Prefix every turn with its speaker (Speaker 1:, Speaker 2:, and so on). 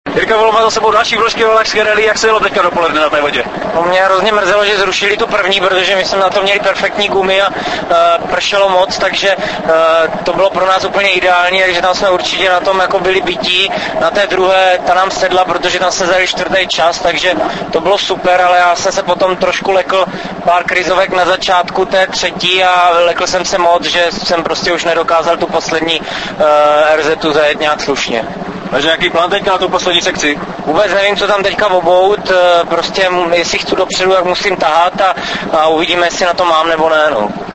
Speaker 1: Jirka Volov má za sebou další vložky Valašské rally, jak se jelo teďka dopoledne na té vodě?
Speaker 2: No, mě hrozně mrzelo, že zrušili tu první, protože my jsme na to měli perfektní gumy a pršelo moc, takže to bylo pro nás úplně ideální, takže tam jsme určitě na tom jako byli bytí. Na té druhé ta nám sedla, protože tam jsme zajeli čtvrtý čas, takže to bylo super, ale já jsem se potom trošku lekl pár krizovek na začátku té třetí a lekl jsem se moc, že jsem prostě už nedokázal tu poslední RZ zajet nějak slušně.
Speaker 1: Takže jaký plán teďka na tu poslední sekci?
Speaker 2: Vůbec nevím, co tam teďka obout, prostě jestli chci dopředu, jak musím tahat a uvidíme, jestli na to mám nebo ne. No.